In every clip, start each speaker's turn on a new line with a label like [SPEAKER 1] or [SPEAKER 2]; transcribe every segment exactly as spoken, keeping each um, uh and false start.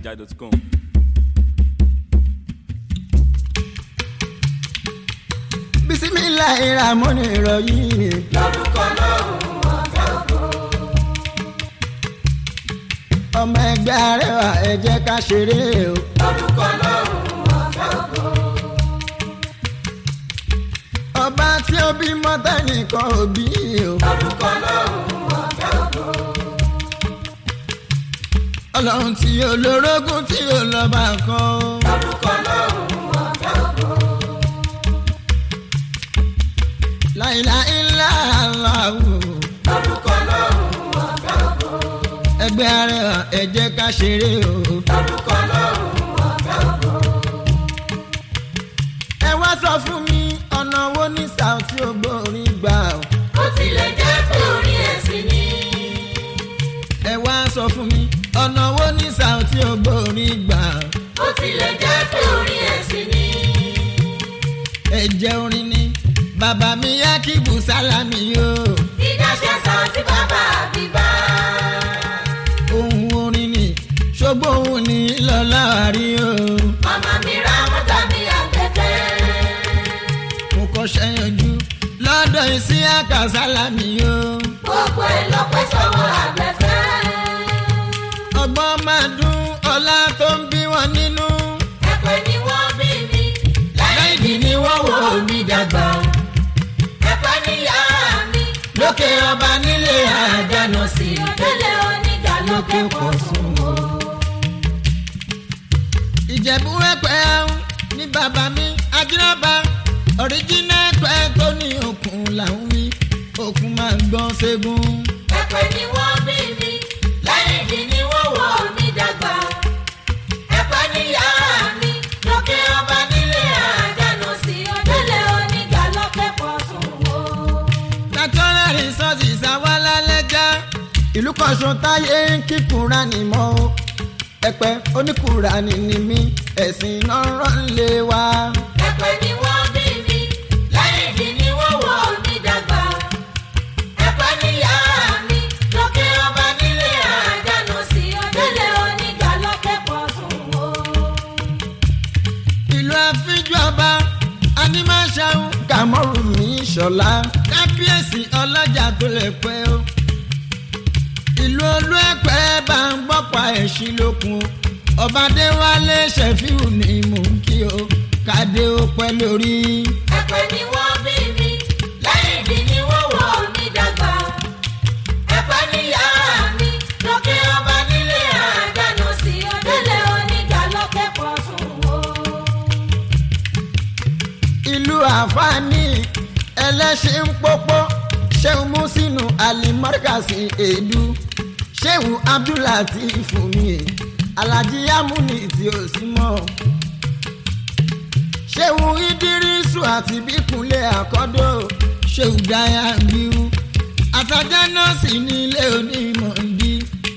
[SPEAKER 1] naija dot com.
[SPEAKER 2] Bisimilahi ramoni rahim.
[SPEAKER 3] lórúkọ lọ́hùn ọ̀gá ògo.
[SPEAKER 2] ọmọ ẹgbẹ́ Arẹwà ẹ jẹ́ ká ṣeré o.
[SPEAKER 3] lórúkọ lọ́hùn ọ̀gá ògo.
[SPEAKER 2] ọba tí ó bímọ tẹ́nìkan ò bí o.
[SPEAKER 3] lórúkọ lọ́hùn ọ̀gá ògo.
[SPEAKER 2] ọlọ́run tí olórogún tí ó lọ́ba kan o.
[SPEAKER 3] lórúkọ lọ́hùn ọ̀gá ògo.
[SPEAKER 2] láìláìláàláwò.
[SPEAKER 3] lórúkọ lọ́hùn ọ̀gá ògo.
[SPEAKER 2] ẹgbẹ́ Arẹwà ẹ jẹ́ ká ṣeré o.
[SPEAKER 3] lórúkọ lọ́hùn ọ̀gá ògo.
[SPEAKER 2] ẹ wá sọ fún mi ọ̀nà wo ní Saoty Ògbórin gbà o.
[SPEAKER 3] ó tilẹ̀ jẹ́ pé orin ẹ̀sìn ni.
[SPEAKER 2] ẹ wá sọ fún mi ọ̀nà wo ní Saoty Ògbórin gbà o.
[SPEAKER 3] ó tilẹ̀ jẹ́ pé orin ẹ̀sìn ni.
[SPEAKER 2] ẹ̀jẹ̀ orin ni bàbá mi Yakibu Salami o.
[SPEAKER 3] dídáṣẹ́ Saoty bàbá bíbá.
[SPEAKER 2] ohun orin ni ṣùgbọ́n òun ní lọ́lá àrí o.
[SPEAKER 3] ọmọ mi ra mọ́tà mi àgbẹ̀tẹ̀.
[SPEAKER 2] mo kọ́ ṣẹ́yànjú lọ́dọ̀ Isiaka Salami o.
[SPEAKER 3] gbogbo ẹ̀ ló pẹ́ sọ́wọ́ àgbẹ̀fẹ́.
[SPEAKER 2] ọgbọ́n máa dún ọlá tó ń bí wọn nínú.
[SPEAKER 3] ẹ̀pẹ̀ ni wọ́n bí mi. láìdí ni wọ́n wò mí dàgbà. ẹ̀pẹ̀ ni yàrá mi.
[SPEAKER 2] lókè ọba nílé àjànà sí i.
[SPEAKER 3] délé oníga lókè pọ̀ sùn o.
[SPEAKER 2] ìjẹ̀bú ẹ̀pẹ́ ẹ̀hún ní bàbá mi ajínàbá ọ̀ríjínà ẹ̀pẹ́ tó ní òkun làwọn mi òkun máa ń gbọ́n ségun.
[SPEAKER 3] ẹ̀pẹ̀ ni wọ́n bí mi. láìdí ni wọ́n wò mí dàgbà. ẹ̀pẹ̀ ni yàrá mi. lókè ọba nílé àjànà sí i. délé oníga lókè pọ̀ sùn o.
[SPEAKER 2] natural resources àwálá lẹ́jà ìlú kọ̀ọ̀sán táyé ń kí Kùránì mọ́ o. ẹ̀pẹ́ oníkùránì ni mí ẹ̀sìn náà rán lé wa.
[SPEAKER 3] ẹ̀pẹ̀ ni wọ́n bí mi. láìdí ni wọ́n wò mí dàgbà. ẹ̀pẹ̀ ni yàrá mi. lókè ọba nílé àjànà sí i. délé oníga lókè pọ̀ sùn o.
[SPEAKER 2] ìlú àfíjú ọba animáṣáún Kàmọ́rù mi ṣọlá kábíyèsí ọlọ́jà tó lè pẹ́ o. ìlú olú ẹ̀pẹ́ bá ń gbọ́pa ẹ̀ṣin lókun ọba Adéwálé Ṣẹ̀fíù ni mò ń kí o kádé ó pẹ́ lórí.
[SPEAKER 3] ẹ̀pẹ̀ ni wọ́n bí mi. láìdí ni wọ́n wò mí dàgbà. ẹ̀pẹ̀ ni yàrá mi. lókè ọba nílé àjànà sí i. délé oníga lókè pọ̀ sùn o.
[SPEAKER 2] ìlú àfáàní ẹlẹ́ṣin pópó ṣéun Músínù alimọ́ríkàsì èédú ṣéun Abdulateef Fúnmi Alhaji Amúni tí ó sì mọ́ ṣéun Ìdírísù àti Bíkúnlé Àkọ́dọ̀ ṣéun Dáyàbíu àtàjà nọ́ọ̀sì nílé Onímọ̀ndí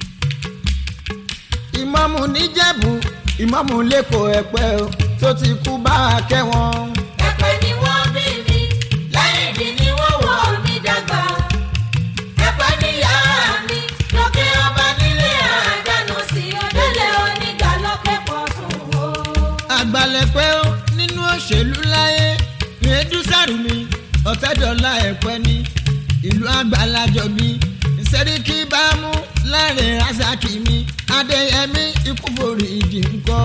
[SPEAKER 2] ìmáàmù níjẹ̀bú ìmáàmù lẹ́kọ̀ọ́ ẹ̀pẹ́ o tó ti kú bá a kẹ́wọ̀n.
[SPEAKER 3] ẹ̀pẹ̀ ni wọ́n bí mi. láìdí ni wọ́n wò mí dàgbà. ẹ̀pẹ̀ ni yàrá mi. lókè ọba nílé àjànà sí i. délé oníga lókè pọ̀ sùn o.
[SPEAKER 2] àgbàlẹ̀pẹ́ ó nínú òṣèlú láyé ìrẹ́dú Sàrùmí Ọ̀tẹ́dọ̀lá ẹ̀pẹ́ ní ìlú Àgbàlájọbí Sẹ́ríkì Bámú Láre Rasaki mi Adéyẹmí Ikúborí ìdí ńkọ́.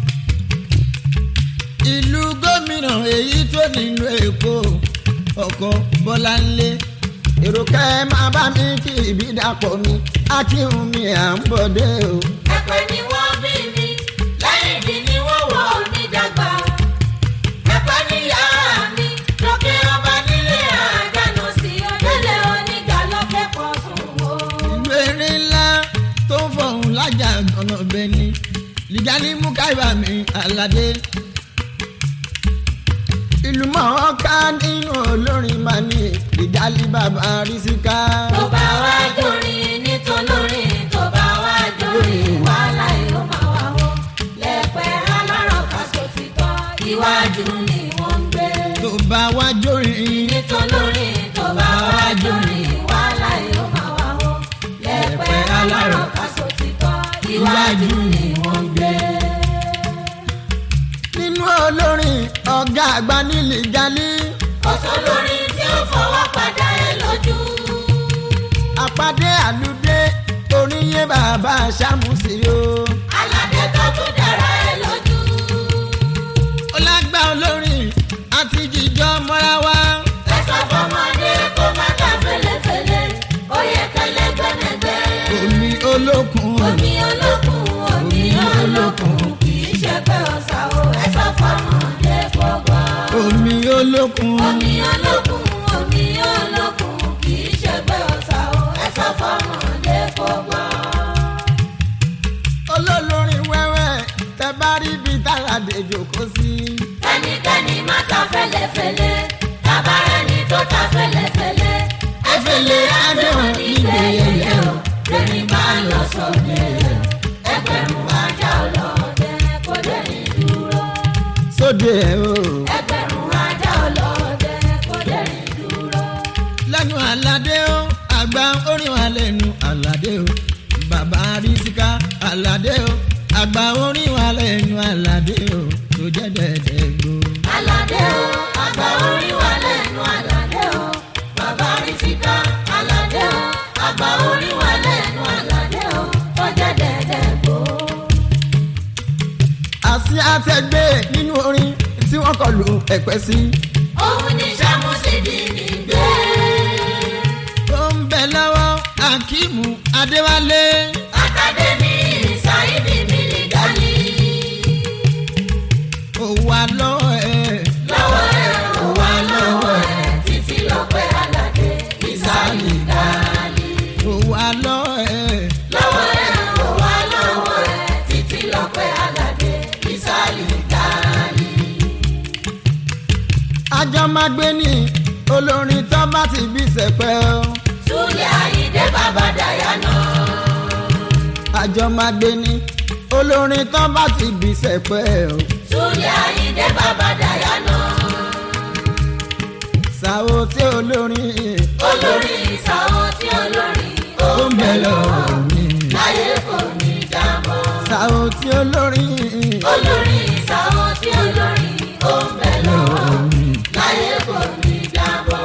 [SPEAKER 2] ìlú gómìnà èyí tó nílùú Èkó ọkọ Bọ́láńlé èrò kẹ́ ẹ máa bá mi kí ìbí dàpọ̀ mi Akínwùmí à ń bọ̀dé o.
[SPEAKER 3] ẹ̀pẹ̀ ni wọ́n bí mi. láìdí ni wọ́n wò mí dàgbà. ẹ̀pẹ̀ ni yàrá mi. lókè ọba nílé àjànà sí i. délé oníga lókè pọ̀ sùn o.
[SPEAKER 2] ìlú eré ńlá tó ń fọhùn lájà ọ̀nà bẹ́ni Lìgálí Múkáìbà mi Àlàdé ìlú mọ̀ọ́ká nínú olórin máa ní Lìgálí bàbá Rísíkà.
[SPEAKER 3] tó bá wá jórin nítolórin tó bá wá jórin wàhálà yóò máa wá wọ́. lẹ́pẹ́ alárọ̀ ká sòtítọ́ iwájú ni wọ́n ń gbé.
[SPEAKER 2] tó bá wá jórin
[SPEAKER 3] nítolórin tó bá wá jórin wàhálà yóò máa wá wọ́. lẹ́pẹ́ alárọ̀ ká sòtítọ́ iwájú ni wọ́n ń gbé.
[SPEAKER 2] ọ̀gá àgbà nílì jalí.
[SPEAKER 3] ọ̀sán lórí tí ó fọwọ́ padà ẹ lójú.
[SPEAKER 2] àpàdé àlùdé oníyé bàbá Ṣàmùsí o.
[SPEAKER 3] aládé tó tún dára ẹ lójú.
[SPEAKER 2] ọlágbá olórin àti jíjọ mọ́ra wá.
[SPEAKER 3] ẹ sọ fọmọdé kó má ta fẹ́lẹ́fẹ́lẹ́ ó yẹ kẹlẹ́ gbẹ́nẹ́gbẹ́.
[SPEAKER 2] omi olókun.
[SPEAKER 3] omi olókun omi olókun kì í ṣe pé ọ̀sà o ẹ sọ fọmọdé kó gbọ́.
[SPEAKER 2] omi olókun.
[SPEAKER 3] omi olókun omi olókun kì í ṣe pé ọ̀sà o ẹ sọ fọmọdé kó gbọ́.
[SPEAKER 2] olólórin wẹ́wẹ́ tẹ bá rí bí tàlàdé jókòó sí.
[SPEAKER 3] ẹnikẹ́ni má ta fẹ́lẹ́fẹ́lẹ́ tabarẹ́ni tó ta fẹ́lẹ́fẹ́lẹ́ ẹ̀fẹ́lẹ́ adéhùn nígbè yẹyẹ o lẹ́ni bá lọ sóde ẹgbẹ̀rún ajá ọlọ́dẹ kò dé ní dúró.
[SPEAKER 2] sóde ẹ o.
[SPEAKER 3] ẹgbẹ̀rún ajá ọlọ́dẹ kò dé ní dúró.
[SPEAKER 2] lẹ́nu àlàdé o àgbà orin wa lẹ́nu àlàdé o bàbá àrísíká àlàdé o àgbà orin wa lẹ́nu àlàdé o tó jẹ́ dẹ́dẹ́ gbó.
[SPEAKER 3] aládé o àgbà orin wa lẹ́nu aládé o bàbá rìsíkà aládé o àgbà orin wa lẹ́nu aládé o tó jẹ́ dẹ́dẹ́ gbó.
[SPEAKER 2] àsí àtẹgbẹ́ nínú orin tí wọ́n kọ lu ẹ̀pẹ́ sí.
[SPEAKER 3] òun ní Ṣàmùsí bí mi gbé.
[SPEAKER 2] ó ń bẹ lọ́wọ́ Akíìmù Adéwálé.
[SPEAKER 3] akademi Saidi Miligali.
[SPEAKER 2] ó wà lọ́wọ́ ẹ̀.
[SPEAKER 3] lọ́wọ́ ẹ̀ ó wà lọ́wọ́ ẹ̀ títí lọ́pẹ́ aládé ìsàlì dálí.
[SPEAKER 2] ó wà lọ́wọ́ ẹ̀.
[SPEAKER 3] lọ́wọ́ ẹ̀ ó wà lọ́wọ́ ẹ̀ títí lọ́pẹ́ aládé ìsàlì dálí.
[SPEAKER 2] àjọ máa gbé ní olórin tó bá ti bí sẹ̀pẹ́ o.
[SPEAKER 3] Súlẹ̀ Àyìndé bàbá Dayana.
[SPEAKER 2] àjọ máa gbé ní olórin tó bá ti bí sẹ̀pẹ́ o.
[SPEAKER 3] Súlẹ̀ Àyìndé bàbá Dayana.
[SPEAKER 2] Sàó tí olórin.
[SPEAKER 3] olórin ìsàwọ̀ tí olórin
[SPEAKER 2] ó ń bẹ lọ́wọ́ mi.
[SPEAKER 3] láyé kò ní jábọ́.
[SPEAKER 2] Sàó tí olórin.
[SPEAKER 3] olórin ìsàwọ̀ tí olórin ó ń bẹ lọ́wọ́ mi láyé kò ní jábọ́.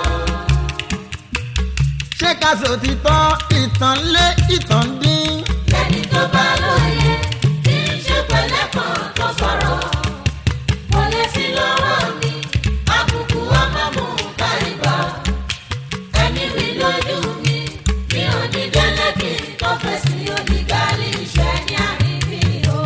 [SPEAKER 2] ṣé ká sọ ti tọ́ ìtàn lé ìtàn dín.
[SPEAKER 3] lẹ́ni tó bá lóye tí ń ṣe pẹ̀lẹ́ kan tó sọ̀rọ̀ kò lè sí lọ́wọ́ mi àbùkù ọmọọmọ káríba ẹni wí lójú mi mi ò ní délé kí n tó fèsì onígàlì iṣẹ́ ní àrífín o.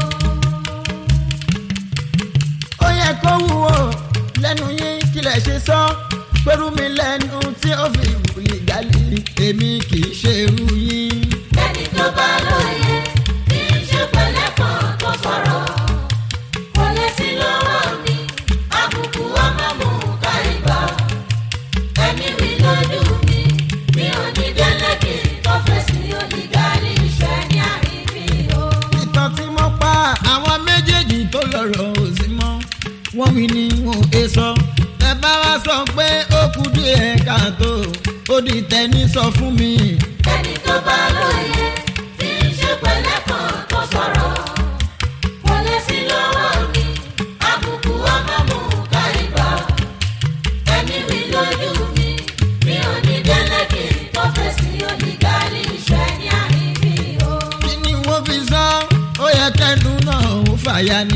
[SPEAKER 2] ó yẹ kó wúwo lẹ́nu yín kílẹ̀ ṣe sọ pẹ̀lú mi lẹ́nu tí ó fi wùlì gálí èmi kì í ṣe irú yín.
[SPEAKER 3] lẹ́ni tó bá lóye tí ń ṣe pẹ̀lẹ́ kan tó sọ̀rọ̀ kò lè sí lọ́wọ́ mi àbùkù ọmọọmọ káríba ẹni wí lójú mi mi ò ní délé kí n tó fèsì onígàlì iṣẹ́ ní àrífín o.
[SPEAKER 2] ìtàn tí mo pa àwọn méjèèjì tó lọ́rọ̀ ò sí mọ́ wọ́n wí ní wọn ò sọ ẹ bá wá sọ pé ó kù díẹ̀ káàtó ó di tẹni sọ fún mi.
[SPEAKER 3] ẹni tó bá lóye tí ń ṣe pẹ̀lẹ́ kan tó sọ̀rọ̀ kò lè sí lọ́wọ́ mi àbùkù ọmọọmọ káríba ẹni wí lójú mi mi ò ní délé kí n tó fèsì onígàlì iṣẹ́ ní àrífín o.
[SPEAKER 2] kí ni wọ́n fi sọ ó yẹ kẹ́dùn náà ó fàya ni.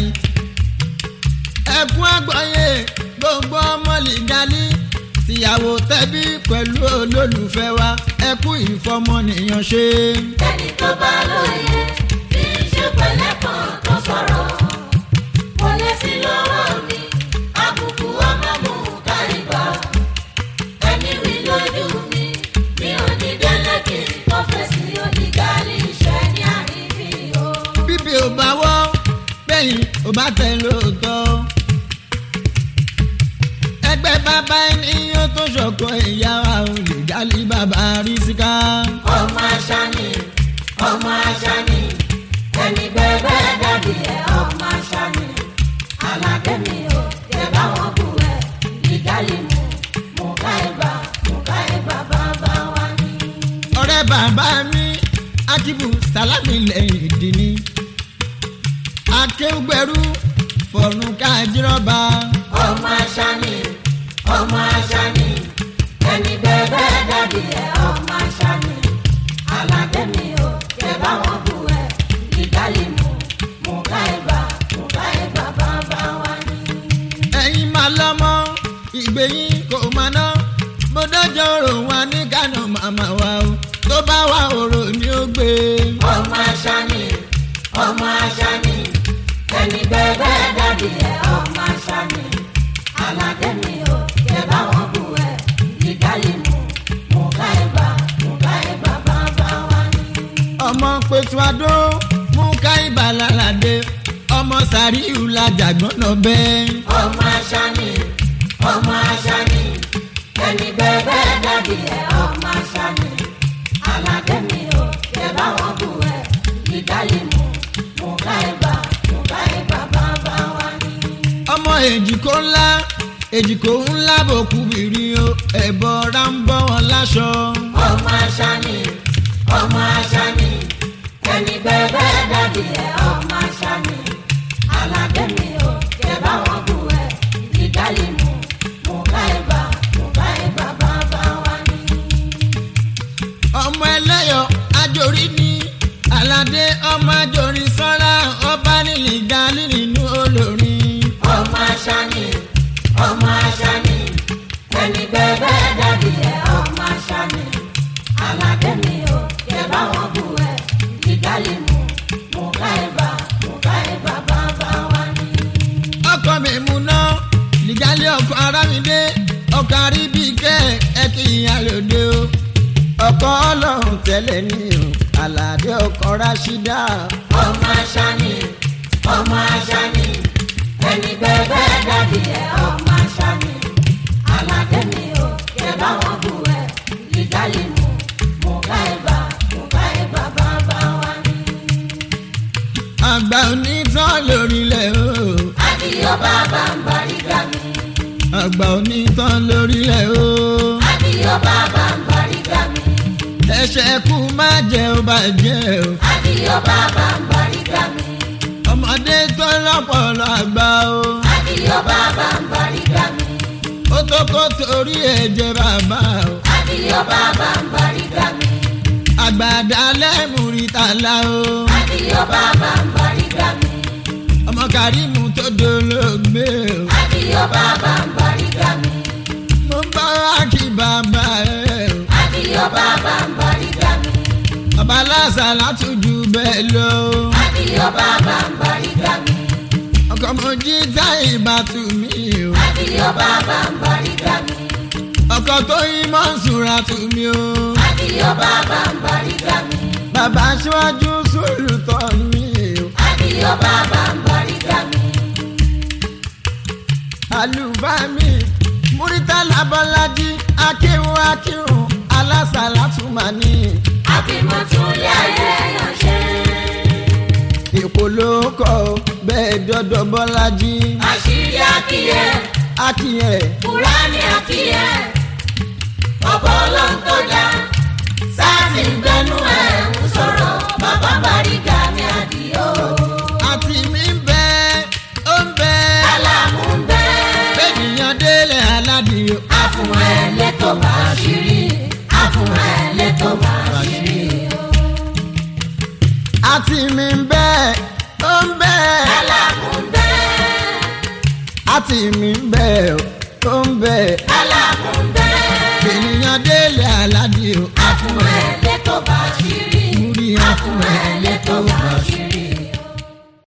[SPEAKER 2] ẹkún àgbáyé gbogbo ọmọ lìgálí tìyàwó tẹbí pẹ̀lú olólùfẹ́ wa ẹkún ìfọmọnìyàn ṣe.
[SPEAKER 3] ẹni tó bá lóye tí ń ṣe pẹ̀lẹ́ kan tó sọ̀rọ̀ kò lè sí lọ́wọ́ mi àbùkù ọmọọmọ káríba ẹni wí lójú mi mi ò ní délé kí n tó fèsì onígàlì iṣẹ́ ní àrífín o.
[SPEAKER 2] bíbí ò bá wọ́ bẹ́yìn ò bá tẹ̀ lóòótọ́. ẹgbẹ́ bàbá ẹni yóò tó ṣọ̀kan ìyá wa ò lè jálí bàbá Rìsíkà.
[SPEAKER 3] ọmọ àṣà ni ọmọ àṣà ni ẹni bẹ́ẹ̀ dàbí ẹ̀ ọmọ àṣà ni aládé mi ò yẹ báwọn bù ẹ̀ ìdálé mu mú ká ẹ̀bà mú ká ẹ̀bà bàbá wa ni.
[SPEAKER 2] ọ̀rẹ́ bàbá mi Akíbù Sàlámì lẹ́yìn ìdí ni akéwùgbẹ́rú fọ̀rùn kájírọ́ba.
[SPEAKER 3] ọmọ àṣà ni ọmọ àṣà ni ẹni bẹ́ẹ̀ dàbí ẹ̀ ọmọ àṣà ni aládé mi ò kẹ́ bá wọn bú ẹ̀ ìdálé mu mú ká ẹ̀ bá mú ká ẹ̀ bá bàbá wa ni.
[SPEAKER 2] ẹ̀yin máa lọ́mọ ìgbẹ̀yìn kò máa ná mo dọ́jọ́ rò wá ní Kánò màmá wa o tó bá wà òrò ni ó gbé.
[SPEAKER 3] ọmọ àṣà ni ọmọ àṣà ni ẹni bẹ́ẹ̀ dàbí ẹ̀ ọmọ àṣà ni aládé mi ò kẹ́ bá wọn bú ẹ̀ ìdálé mu mú ká ẹ̀ bá mú ká ẹ̀ bá bàbá wa ni.
[SPEAKER 2] ọmọ pẹ̀tù adó mú ká ìbàlálàdé ọmọ Sàríù làjàgbọ́n náà bẹ́ẹ̀.
[SPEAKER 3] ọmọ àṣà ni ọmọ àṣà ni ẹni bẹ́ẹ̀ dàbí ẹ̀ ọmọ àṣà ni aládé mi ò kẹ́ bá wọn bú ẹ̀ ìdálé mu mú ká ẹ̀ bá mú ká ẹ̀ bá bàbá wa ni.
[SPEAKER 2] ọmọ èjìkó ńlá èjìkó ńlá bòkú bìrì o ẹ̀bọra ń bọ́ wọn láṣọ.
[SPEAKER 3] ọmọ àṣà ni ọmọ àṣà ni ẹni bẹ́ẹ̀ dàbí ẹ̀ ọmọ àṣà ni aládé mi ò kẹ́ bá wọn bú ẹ̀ ìdálé mu mú ká ẹ̀ bá mú ká ẹ̀ bá bàbá wa ni.
[SPEAKER 2] ọmọ ẹlẹ́yọ̀ ajorí ní aládé ọmọ ajorí sọ́ra ọba nílì dání nínú olórin.
[SPEAKER 3] ọmọ àṣà ni ọmọ àṣà ni ẹni bẹ́ẹ̀ dàbí ẹ̀ ọmọ àṣà ni aládé mi ò kẹ́ bá wọn bú ẹ̀ ìdálé mu mú ká ẹ̀ bá mú ká ẹ̀ bá bàbá wa ni.
[SPEAKER 2] ọkọ mi mú ná nìjálẹ̀ ọkọ ara mi dé ọkọ àríbí kẹ́ ẹ kí ìyá lòdì o ọkọ ọlọ́run tẹ́lẹ̀ ní o aládé ọkọ Rashida.
[SPEAKER 3] ọmọ àṣà ni ọmọ àṣà ni ẹni bẹ́ẹ̀ dàbí ẹ̀ ọmọ àṣà ni aládé mi ò kẹ́ bá wọn bú ẹ̀ ìdálé mu mú ká ẹ̀ bá mú ká ẹ̀ bá bàbá wa ni.
[SPEAKER 2] àgbà onítàn lórílẹ̀ o.
[SPEAKER 3] àdìyó bàbá ń Bàrígà mi.
[SPEAKER 2] àgbà onítàn lórílẹ̀ o.
[SPEAKER 3] àdìyó bàbá ń Bàrígà mi.
[SPEAKER 2] ẹ̀ṣẹ̀ kú má jẹ́ ó bàjẹ́ o.
[SPEAKER 3] àdìyó bàbá ń Bàrígà mi.
[SPEAKER 2] ọmọdé tó lọ́pọ̀lọ́ àgbà o.
[SPEAKER 3] àdìyó bàbá ń Bàrígà mi.
[SPEAKER 2] ó tó kó torí ẹ̀jẹ̀ bàbá o.
[SPEAKER 3] àdìyó bàbá ń Bàrígà mi.
[SPEAKER 2] àgbàdá lẹ́mùrí tàlà o.
[SPEAKER 3] àdìyó bàbá ń Bàrígà mi.
[SPEAKER 2] ọmọ Kàrímù tó dolóògbé o.
[SPEAKER 3] àdìyó bàbá ń Bàrígà mi.
[SPEAKER 2] mo bá wá kí bàbá ẹ o.
[SPEAKER 3] àdìyó bàbá ń Bàrígà mi.
[SPEAKER 2] bàbá lásà látújú bẹ́ẹ̀ lọ.
[SPEAKER 3] àdìyó bàbá ń Bàrígà mi.
[SPEAKER 2] ọkọ mo jí táyì bàtú mi o.
[SPEAKER 3] àdìyó bàbá ń Bàrígà mi.
[SPEAKER 2] ọkọ tó yí Mọ́nsúrà tù mí o.
[SPEAKER 3] àdìyó bàbá ń Bàrígà mi.
[SPEAKER 2] bàbá aṣíwájú sólùtọ́ mi o.
[SPEAKER 3] àdìyó bàbá ń Bàrígà mi.
[SPEAKER 2] àlùfáà mi Múrítàlá Bọ́lájí akéwù akéwù alásàlátùmání.
[SPEAKER 3] àfimọ̀túnlé ayé èèyàn ṣe.
[SPEAKER 2] èkó ló kọ bẹ́ẹ̀ dọ́dọ̀ Bọ́lájí.
[SPEAKER 3] àṣírí àkíyè.
[SPEAKER 2] àkíyè.
[SPEAKER 3] Kùránì àkíyè. ọ̀pọ̀ ọlọ́run tó dá. sáàtì ń gbẹnu ẹ̀ ń sọ̀rọ̀ bàbá Bàrígà mi àdìyó.
[SPEAKER 2] àti mi ń bẹ ó ń bẹ.
[SPEAKER 3] aláàmú ń bẹ.
[SPEAKER 2] bẹ́ẹ̀nìyàn délé aládìyó.
[SPEAKER 3] àfún ẹ̀ lẹ́tọ̀ bá ṣírí. àfún ẹ̀ lẹ́tọ̀ bá ṣírí.
[SPEAKER 2] àti mi ń bẹ ó ń bẹ.
[SPEAKER 3] aláàmú ń bẹ.
[SPEAKER 2] àti mi ń bẹ ó ń bẹ.
[SPEAKER 3] aláàmú ń bẹ.
[SPEAKER 2] bẹ́ẹ̀nìyàn délé aládìyó.
[SPEAKER 3] àfún ẹ̀ lẹ́tọ̀ bá ṣírí.